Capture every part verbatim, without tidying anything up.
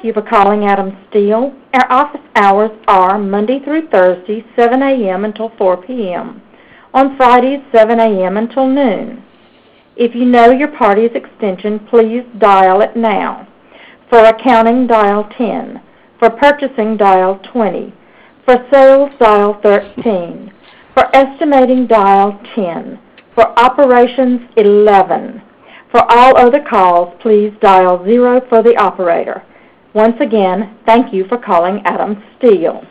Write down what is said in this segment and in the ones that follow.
Thank you for calling Adam Steele. Our office hours are Monday through Thursday, seven a.m. until four p.m. On Fridays, seven a.m. until noon. If you know your party's extension, please dial it now. For accounting, dial ten. For purchasing, dial twenty. For sales, dial thirteen. For estimating, dial ten. For operations, eleven. For all other calls, please dial zero for the operator. Once again, thank you for calling Adam Steele.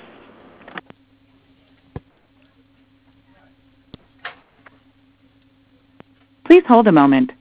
Please hold a moment.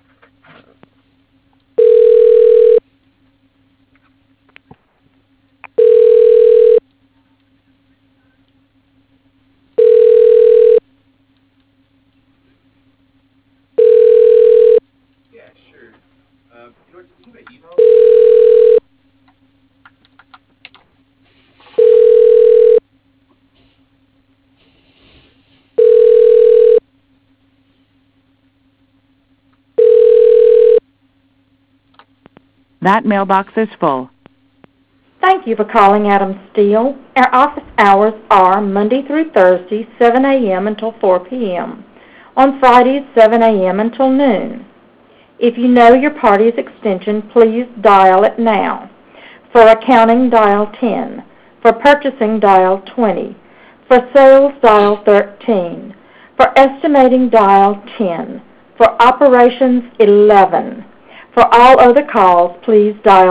That mailbox is full. Thank you for calling Adam Steele. Our office hours are Monday through Thursday, seven a.m. until four p.m. On Fridays, seven a.m. until noon. If you know your party's extension, please dial it now. For accounting, dial ten. For purchasing, dial twenty. For sales, dial thirteen. For estimating, dial ten. For operations, eleven. For all other calls, please dial